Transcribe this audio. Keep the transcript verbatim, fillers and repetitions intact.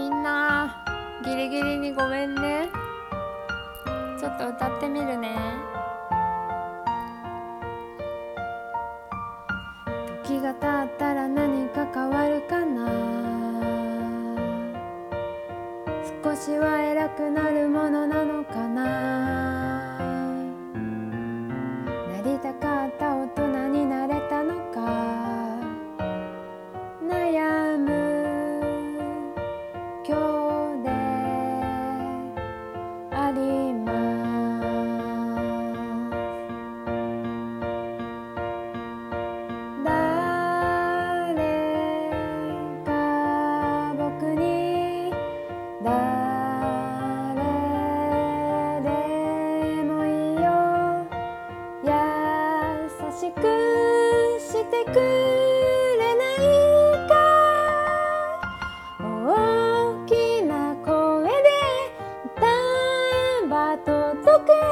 んなギリギリにごめんね。ちょっと歌ってみるね。時が経ったら何か変わるかな。少しは偉くなるものなのかな。なりたかった大人になれたのか。悩む今日であります。誰か僕に誰でもいいよ優しくしてくれないか。大きな声で歌えば届く